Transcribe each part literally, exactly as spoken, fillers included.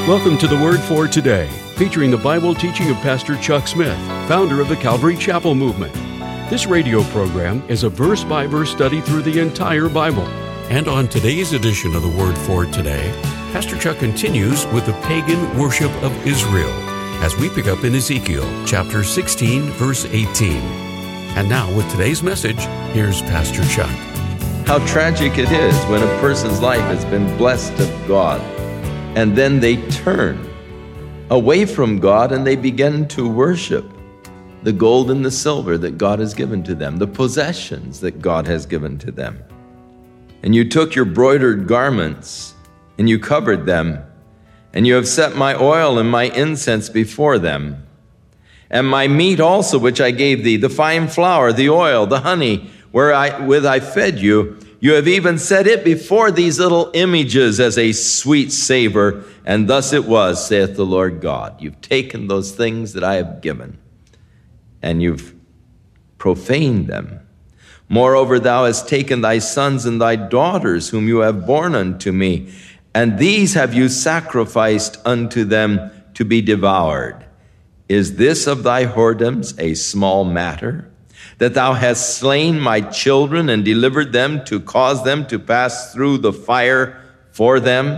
Welcome to the Word for Today, featuring the Bible teaching of Pastor Chuck Smith, founder of the Calvary Chapel Movement. This radio program is a verse-by-verse study through the entire Bible. And on today's edition of the Word for Today, Pastor Chuck continues with the pagan worship of Israel as we pick up in Ezekiel chapter sixteen, verse eighteen. And now with today's message, here's Pastor Chuck. How tragic it is when a person's life has been blessed of God, and then they turn away from God and they begin to worship the gold and the silver that God has given to them, the possessions that God has given to them. And you took your broidered garments and you covered them, and you have set my oil and my incense before them, and my meat also which I gave thee, the fine flour, the oil, the honey, wherewith I fed you, you have even set it before these little images as a sweet savor, and thus it was, saith the Lord God. You've taken those things that I have given, and you've profaned them. Moreover, thou hast taken thy sons and thy daughters, whom you have borne unto me, and these have you sacrificed unto them to be devoured. Is this of thy whoredoms a small matter, that thou hast slain my children and delivered them to cause them to pass through the fire for them?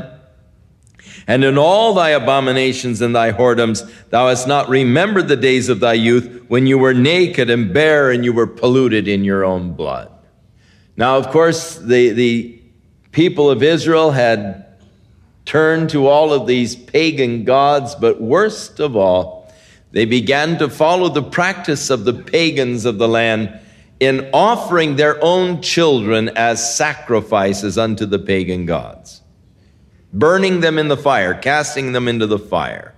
And in all thy abominations and thy whoredoms, thou hast not remembered the days of thy youth, when you were naked and bare, and you were polluted in your own blood. Now, of course, the, the people of Israel had turned to all of these pagan gods, but worst of all, they began to follow the practice of the pagans of the land in offering their own children as sacrifices unto the pagan gods, burning them in the fire, casting them into the fire,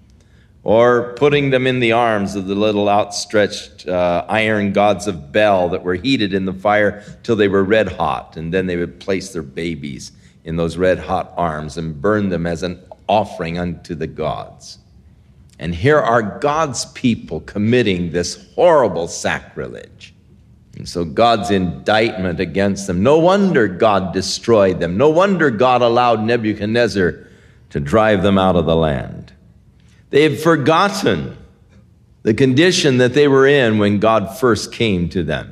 or putting them in the arms of the little outstretched uh, iron gods of Bel that were heated in the fire till they were red hot, and then they would place their babies in those red hot arms and burn them as an offering unto the gods. And here are God's people committing this horrible sacrilege. And so God's indictment against them. No wonder God destroyed them. No wonder God allowed Nebuchadnezzar to drive them out of the land. They had forgotten the condition that they were in when God first came to them.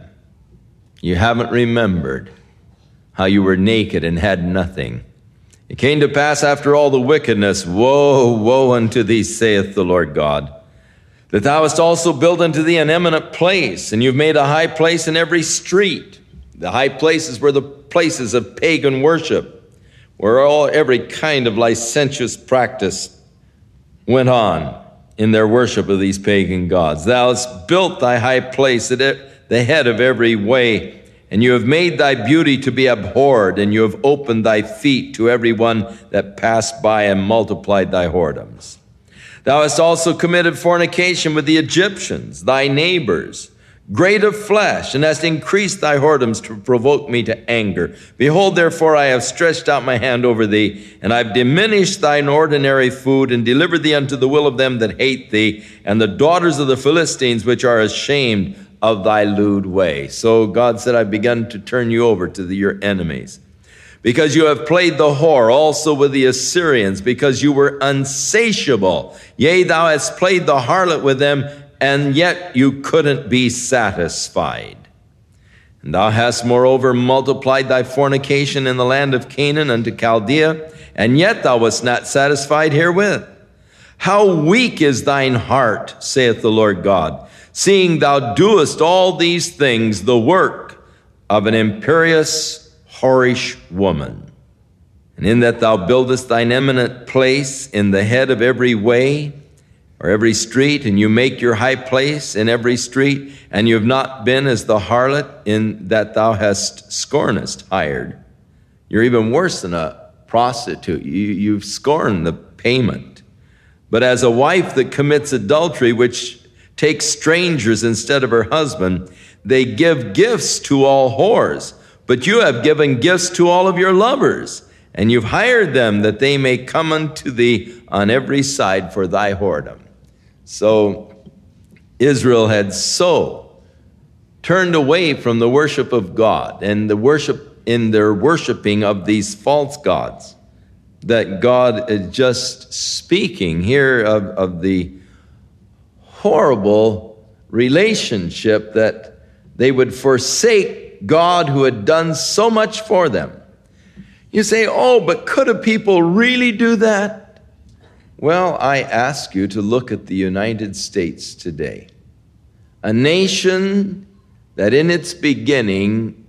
You haven't remembered how you were naked and had nothing. It came to pass after all the wickedness, woe, woe unto thee, saith the Lord God, that thou hast also built unto thee an eminent place, and you've made a high place in every street. The high places were the places of pagan worship, where all every kind of licentious practice went on in their worship of these pagan gods. Thou hast built thy high place at the head of every way, and you have made thy beauty to be abhorred, and you have opened thy feet to every one that passed by, and multiplied thy whoredoms. Thou hast also committed fornication with the Egyptians, thy neighbors, great of flesh, and hast increased thy whoredoms to provoke me to anger. Behold, therefore, I have stretched out my hand over thee, and I have diminished thine ordinary food, and delivered thee unto the will of them that hate thee, and the daughters of the Philistines, which are ashamed of thy lewd way. So God said, I've begun to turn you over to the, your enemies. Because you have played the whore also with the Assyrians, because you were unsatiable. Yea, thou hast played the harlot with them, and yet you couldn't be satisfied. And thou hast moreover multiplied thy fornication in the land of Canaan unto Chaldea, and yet thou wast not satisfied herewith. How weak is thine heart, saith the Lord God, seeing thou doest all these things, the work of an imperious, whorish woman. And in that thou buildest thine eminent place in the head of every way, or every street, and you make your high place in every street, and you have not been as the harlot in that thou hast scornest hired. You're even worse than a prostitute. You, you've scorned the payment. But as a wife that commits adultery, which takes strangers instead of her husband, they give gifts to all whores. But you have given gifts to all of your lovers, and you've hired them that they may come unto thee on every side for thy whoredom. So Israel had so turned away from the worship of God and the worship in their worshiping of these false gods that God is just speaking here of, of the horrible relationship that they would forsake God who had done so much for them. You say, oh, but could a people really do that? Well, I ask you to look at the United States today, a nation that in its beginning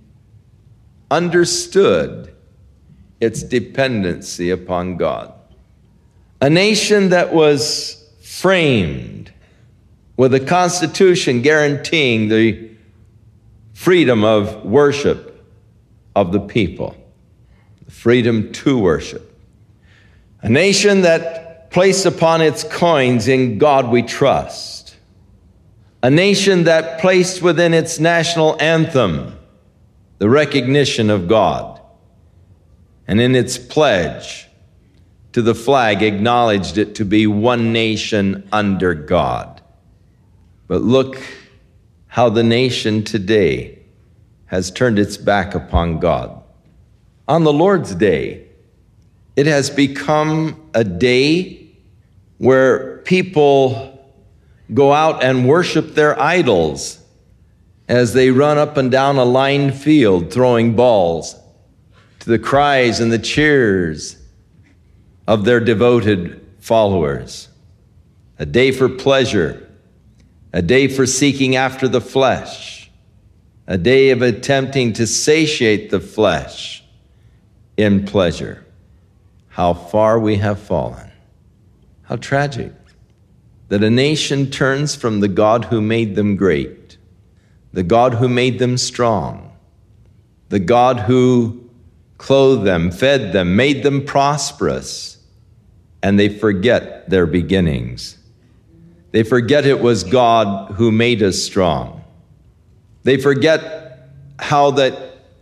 understood its dependency upon God. A nation that was framed with a constitution guaranteeing the freedom of worship of the people, the freedom to worship. A nation that placed upon its coins, "In God we trust." A nation that placed within its national anthem the recognition of God, and in its pledge to the flag acknowledged it to be one nation under God. But look how the nation today has turned its back upon God. On the Lord's Day, it has become a day where people go out and worship their idols as they run up and down a lined field throwing balls to the cries and the cheers of their devoted followers. A day for pleasure, a day for seeking after the flesh, a day of attempting to satiate the flesh in pleasure. How far we have fallen. How tragic that a nation turns from the God who made them great, the God who made them strong, the God who clothed them, fed them, made them prosperous, and they forget their beginnings. They forget it was God who made us strong. They forget how that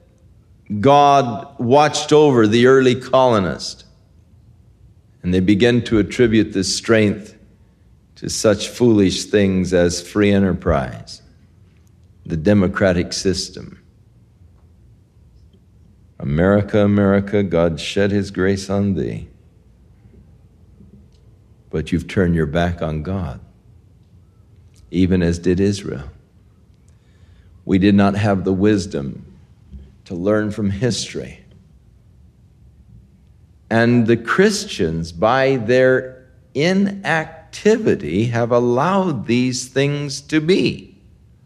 God watched over the early colonist, and they begin to attribute this strength to such foolish things as free enterprise, the democratic system. America, America, God shed his grace on thee. But you've turned your back on God, even as did Israel. We did not have the wisdom to learn from history. And the Christians, by their inactivity, have allowed these things to be.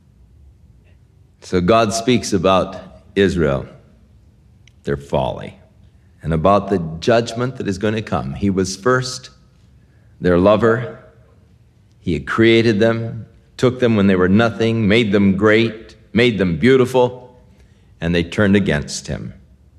So God speaks about Israel, their folly, and about the judgment that is going to come. He was first their lover. He had created them, took them when they were nothing, made them great, made them beautiful, and they turned against him.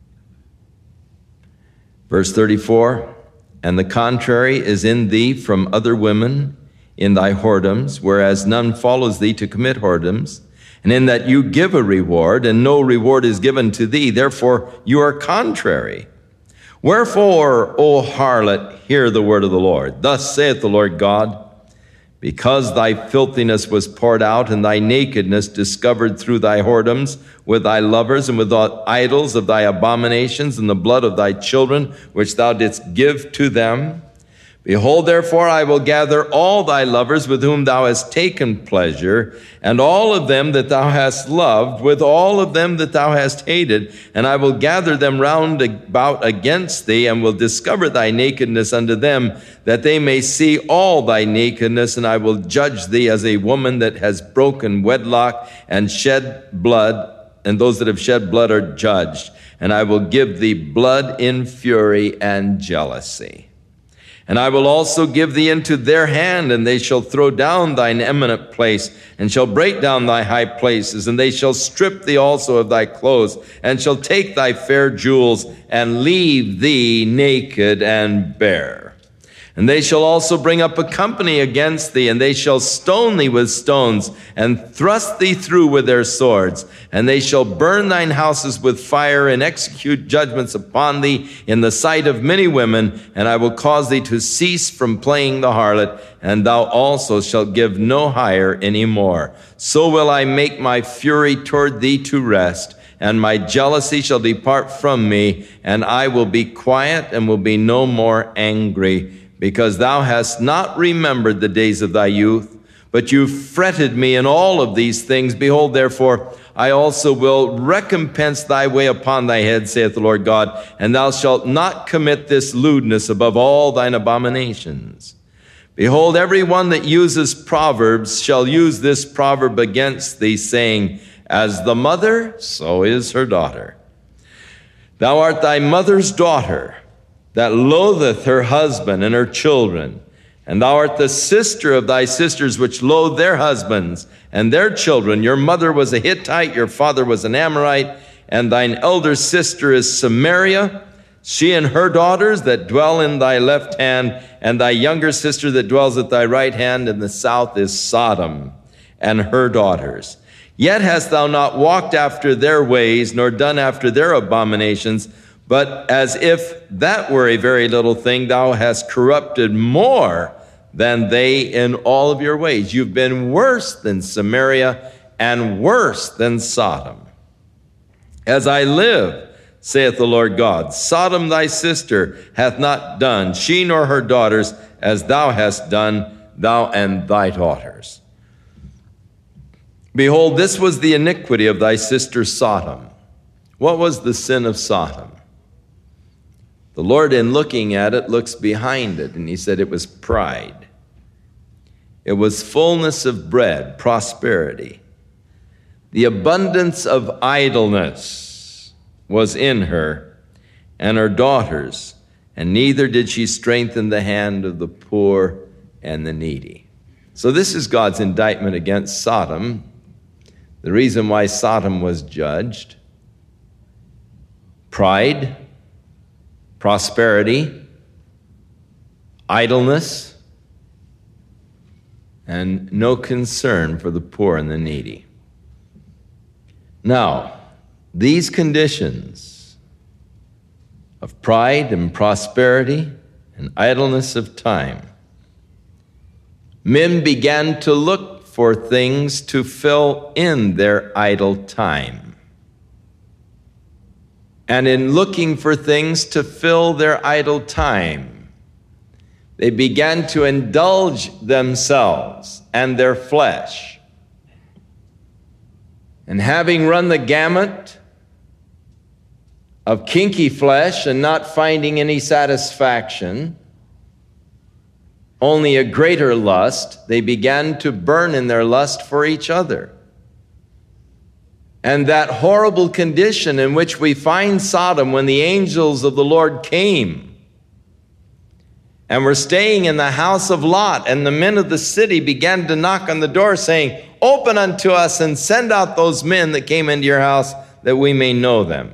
Verse thirty-four, and the contrary is in thee from other women in thy whoredoms, whereas none follows thee to commit whoredoms, and in that you give a reward, and no reward is given to thee, therefore you are contrary. Wherefore, O harlot, hear the word of the Lord. Thus saith the Lord God, because thy filthiness was poured out, and thy nakedness discovered through thy whoredoms, with thy lovers, and with the idols of thy abominations, and the blood of thy children, which thou didst give to them. Behold, therefore, I will gather all thy lovers with whom thou hast taken pleasure, and all of them that thou hast loved, with all of them that thou hast hated, and I will gather them round about against thee, and will discover thy nakedness unto them, that they may see all thy nakedness, and I will judge thee as a woman that has broken wedlock and shed blood, and those that have shed blood are judged, and I will give thee blood in fury and jealousy. And I will also give thee into their hand, and they shall throw down thine eminent place, and shall break down thy high places, and they shall strip thee also of thy clothes, and shall take thy fair jewels, and leave thee naked and bare. And they shall also bring up a company against thee, and they shall stone thee with stones, and thrust thee through with their swords. And they shall burn thine houses with fire, and execute judgments upon thee in the sight of many women. And I will cause thee to cease from playing the harlot, and thou also shalt give no hire any more. So will I make my fury toward thee to rest, and my jealousy shall depart from me, and I will be quiet and will be no more angry, because thou hast not remembered the days of thy youth, but you fretted me in all of these things. Behold, therefore, I also will recompense thy way upon thy head, saith the Lord God, and thou shalt not commit this lewdness above all thine abominations. Behold, every one that uses proverbs shall use this proverb against thee, saying, as the mother, so is her daughter. Thou art thy mother's daughter, that loatheth her husband and her children. And thou art the sister of thy sisters, which loathe their husbands and their children. Your mother was a Hittite, your father was an Amorite, and thine elder sister is Samaria, she and her daughters that dwell in thy left hand, and thy younger sister that dwells at thy right hand in the south is Sodom and her daughters. Yet hast thou not walked after their ways, nor done after their abominations, but as if that were a very little thing, thou hast corrupted more than they in all of your ways. You've been worse than Samaria and worse than Sodom. As I live, saith the Lord God, Sodom thy sister hath not done, she nor her daughters, as thou hast done, thou and thy daughters. Behold, this was the iniquity of thy sister Sodom. What was the sin of Sodom? The Lord, in looking at it, looks behind it, and he said it was pride. It was fullness of bread, prosperity. The abundance of idleness was in her and her daughters, and neither did she strengthen the hand of the poor and the needy. So this is God's indictment against Sodom, the reason why Sodom was judged. Pride, prosperity, idleness, and no concern for the poor and the needy. Now, these conditions of pride and prosperity and idleness of time, men began to look for things to fill in their idle time. And in looking for things to fill their idle time, they began to indulge themselves and their flesh. And having run the gamut of kinky flesh and not finding any satisfaction, only a greater lust, they began to burn in their lust for each other. And that horrible condition in which we find Sodom when the angels of the Lord came and were staying in the house of Lot, and the men of the city began to knock on the door saying, open unto us and send out those men that came into your house that we may know them.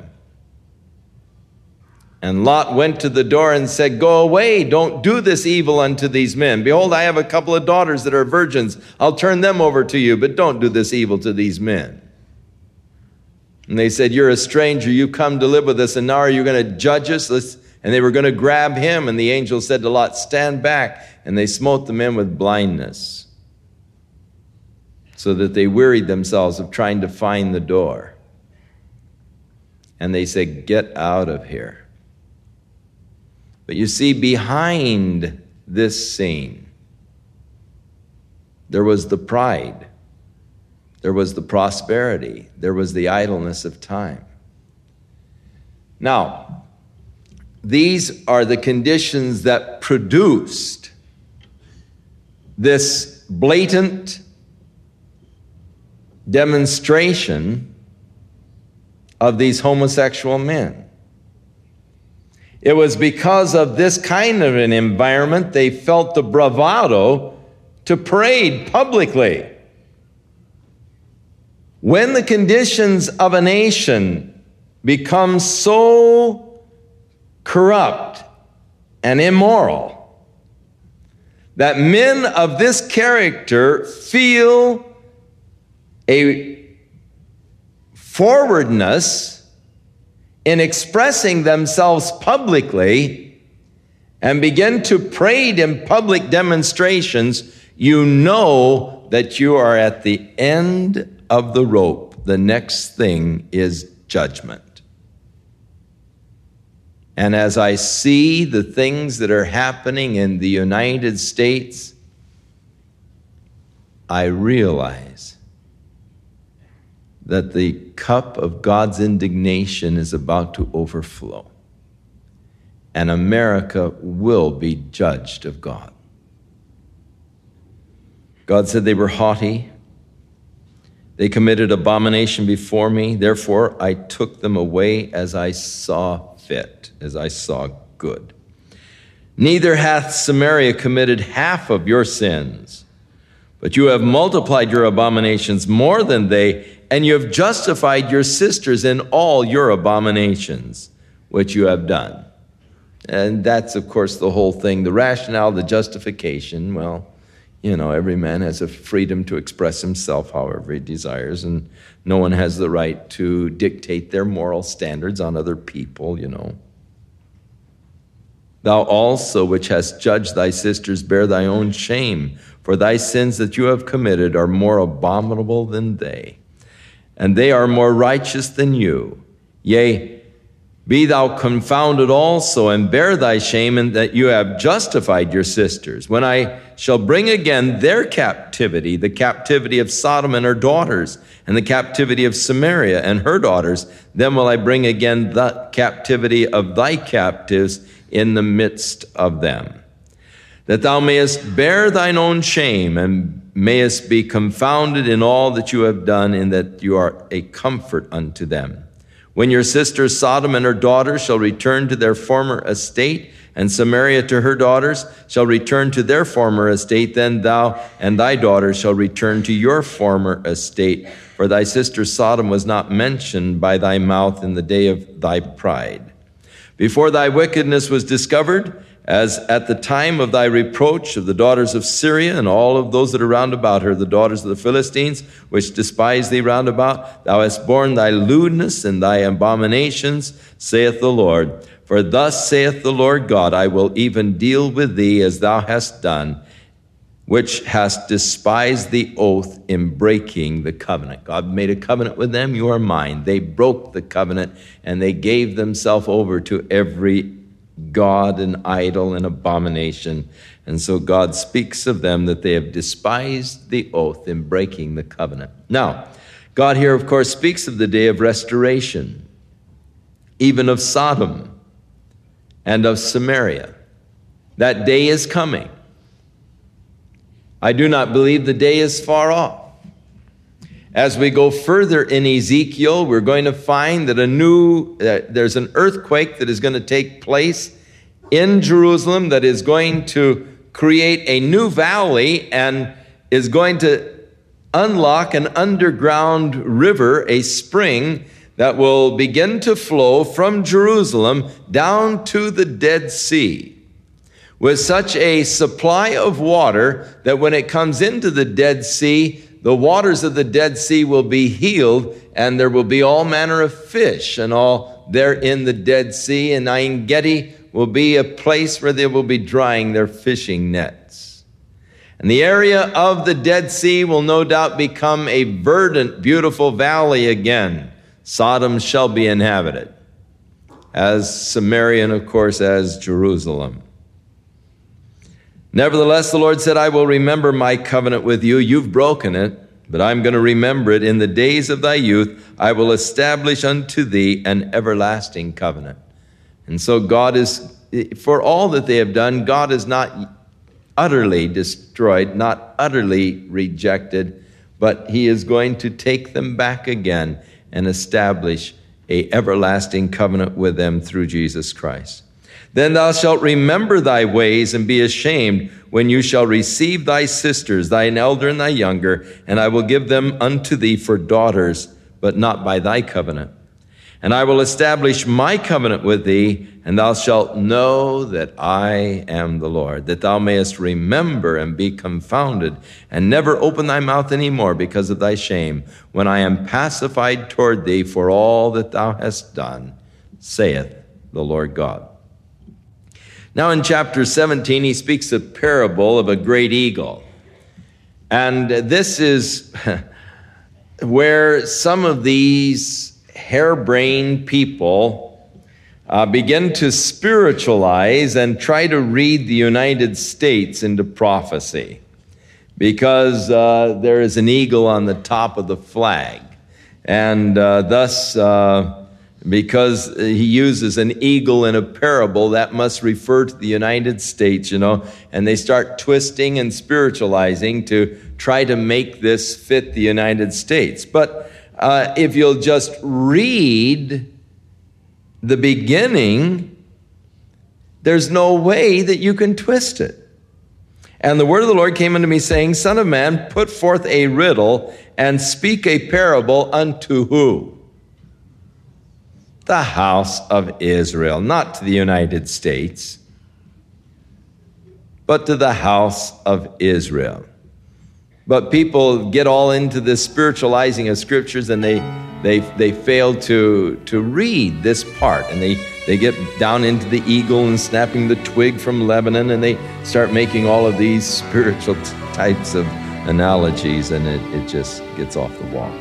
And Lot went to the door and said, go away, don't do this evil unto these men. Behold, I have a couple of daughters that are virgins. I'll turn them over to you, but don't do this evil to these men. And they said, you're a stranger, you come to live with us, and now are you going to judge us? Let's, and they were going to grab him, and the angel said to Lot, stand back. And they smote the men with blindness, so that they wearied themselves of trying to find the door. And they said, get out of here. But you see, behind this scene, there was the pride, there was the prosperity, there was the idleness of time. Now, these are the conditions that produced this blatant demonstration of these homosexual men. It was because of this kind of an environment they felt the bravado to parade publicly. When the conditions of a nation become so corrupt and immoral that men of this character feel a forwardness in expressing themselves publicly and begin to parade in public demonstrations, you know that you are at the end of the rope. The next thing is judgment. And as I see the things that are happening in the United States, I realize that the cup of God's indignation is about to overflow, and America will be judged of God. God said they were haughty. They committed abomination before me. Therefore, I took them away as I saw fit, as I saw good. Neither hath Samaria committed half of your sins, but you have multiplied your abominations more than they, and you have justified your sisters in all your abominations, which you have done. And that's, of course, the whole thing. The rationale, the justification, well, you know, every man has a freedom to express himself however he desires, and no one has the right to dictate their moral standards on other people, you know. Thou also, which hast judged thy sisters, bear thy own shame, for thy sins that you have committed are more abominable than they, and they are more righteous than you. Yea, be thou confounded also, and bear thy shame, in that you have justified your sisters. When I shall bring again their captivity, the captivity of Sodom and her daughters, and the captivity of Samaria and her daughters, then will I bring again the captivity of thy captives in the midst of them, that thou mayest bear thine own shame, and mayest be confounded in all that you have done, in that you are a comfort unto them. When your sister Sodom and her daughters shall return to their former estate, and Samaria to her daughters shall return to their former estate, then thou and thy daughters shall return to your former estate. For thy sister Sodom was not mentioned by thy mouth in the day of thy pride. Before thy wickedness was discovered, as at the time of thy reproach of the daughters of Syria and all of those that are round about her, the daughters of the Philistines, which despise thee round about, thou hast borne thy lewdness and thy abominations, saith the Lord. For thus saith the Lord God, I will even deal with thee as thou hast done, which hast despised the oath in breaking the covenant. God made a covenant with them, you are mine. They broke the covenant, and they gave themselves over to every god and idol and abomination. And so God speaks of them that they have despised the oath in breaking the covenant. Now, God here, of course, speaks of the day of restoration, even of Sodom and of Samaria. That day is coming. I do not believe the day is far off. As we go further in Ezekiel, we're going to find that a new, uh, there's an earthquake that is going to take place in Jerusalem that is going to create a new valley and is going to unlock an underground river, a spring that will begin to flow from Jerusalem down to the Dead Sea, with such a supply of water that when it comes into the Dead Sea, the waters of the Dead Sea will be healed, and there will be all manner of fish and all there in the Dead Sea. And En Gedi will be a place where they will be drying their fishing nets. And the area of the Dead Sea will no doubt become a verdant, beautiful valley again. Sodom shall be inhabited, as Samaria, and of course, as Jerusalem. Nevertheless, the Lord said, I will remember my covenant with you. You've broken it, but I'm going to remember it. In the days of thy youth, I will establish unto thee an everlasting covenant. And so God is, for all that they have done, God is not utterly destroyed, not utterly rejected, but he is going to take them back again and establish an everlasting covenant with them through Jesus Christ. Then thou shalt remember thy ways and be ashamed when you shall receive thy sisters, thine elder and thy younger, and I will give them unto thee for daughters, but not by thy covenant. And I will establish my covenant with thee, and thou shalt know that I am the Lord, that thou mayest remember and be confounded, and never open thy mouth any more because of thy shame, when I am pacified toward thee for all that thou hast done, saith the Lord God. Now in chapter seventeen, he speaks a parable of a great eagle. And this is where some of these harebrained people uh, begin to spiritualize and try to read the United States into prophecy because uh, there is an eagle on the top of the flag. And uh, thus, uh, because he uses an eagle in a parable, that must refer to the United States, you know, and they start twisting and spiritualizing to try to make this fit the United States. But uh, if you'll just read the beginning, there's no way that you can twist it. And the word of the Lord came unto me, saying, Son of man, put forth a riddle and speak a parable unto who? The house of Israel, not to the United States, but to the house of Israel. But people get all into this spiritualizing of scriptures, and they they they fail to to read this part, and they they get down into the eagle and snapping the twig from Lebanon, and they start making all of these spiritual t- types of analogies, and it, it just gets off the wall.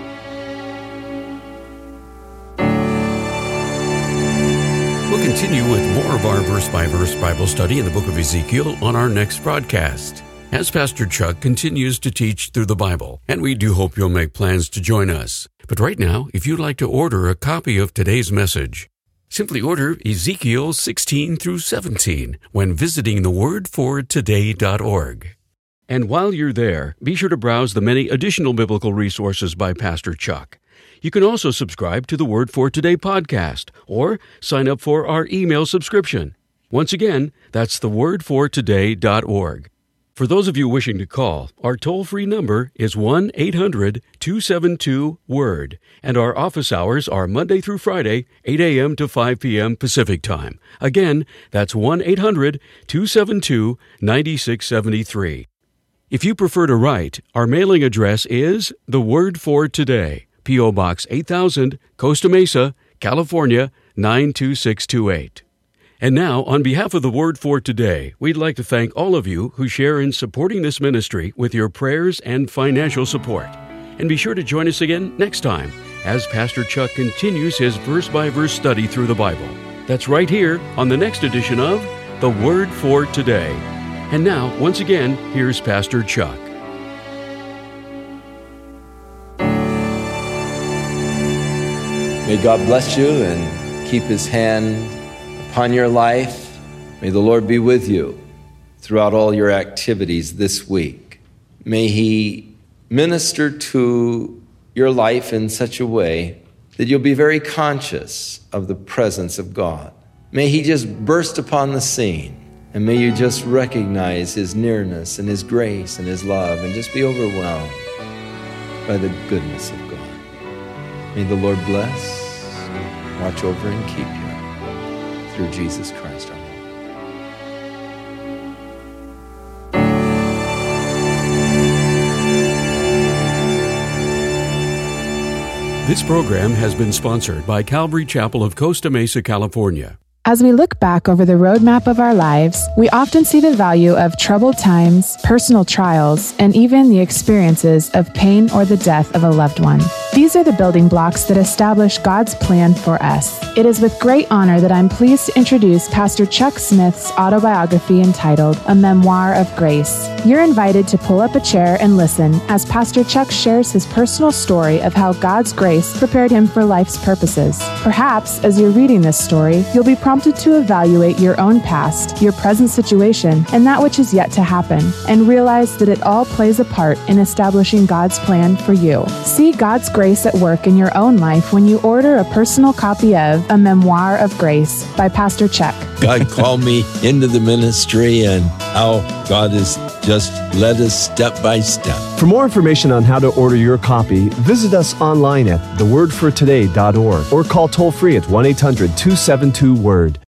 We'll continue with more of our verse-by-verse Bible study in the book of Ezekiel on our next broadcast, as Pastor Chuck continues to teach through the Bible, and we do hope you'll make plans to join us. But right now, if you'd like to order a copy of today's message, simply order Ezekiel sixteen through seventeen when visiting the word for today dot org. And while you're there, be sure to browse the many additional biblical resources by Pastor Chuck. You can also subscribe to the Word for Today podcast or sign up for our email subscription. Once again, that's the word for today dot org. For those of you wishing to call, our toll-free number is one eight hundred two seven two word, and our office hours are Monday through Friday, eight a.m. to five p.m. Pacific Time. Again, that's one eight hundred two seven two nine six seven three. If you prefer to write, our mailing address is The Word for Today, P O. Box eight thousand, Costa Mesa, California, nine two six two eight. And now, on behalf of the Word for Today, we'd like to thank all of you who share in supporting this ministry with your prayers and financial support. And be sure to join us again next time as Pastor Chuck continues his verse-by-verse study through the Bible. That's right here on the next edition of The Word for Today. And now, once again, here's Pastor Chuck. May God bless you and keep His hand upon your life. May the Lord be with you throughout all your activities this week. May He minister to your life in such a way that you'll be very conscious of the presence of God. May He just burst upon the scene, and may you just recognize His nearness and His grace and His love, and just be overwhelmed by the goodness of God. May the Lord bless, watch over, and keep you through Jesus Christ our Lord. This program has been sponsored by Calvary Chapel of Costa Mesa, California. As we look back over the roadmap of our lives, we often see the value of troubled times, personal trials, and even the experiences of pain or the death of a loved one. These are the building blocks that establish God's plan for us. It is with great honor that I'm pleased to introduce Pastor Chuck Smith's autobiography entitled A Memoir of Grace. You're invited to pull up a chair and listen as Pastor Chuck shares his personal story of how God's grace prepared him for life's purposes. Perhaps, as you're reading this story, you'll be prompted to evaluate your own past, your present situation, and that which is yet to happen, and realize that it all plays a part in establishing God's plan for you. See God's grace at work in your own life when you order a personal copy of A Memoir of Grace by Pastor Chuck. God called me into the ministry, and how God has just led us step by step. For more information on how to order your copy, visit us online at the word for today dot org or call toll free at one eight hundred two seven two word.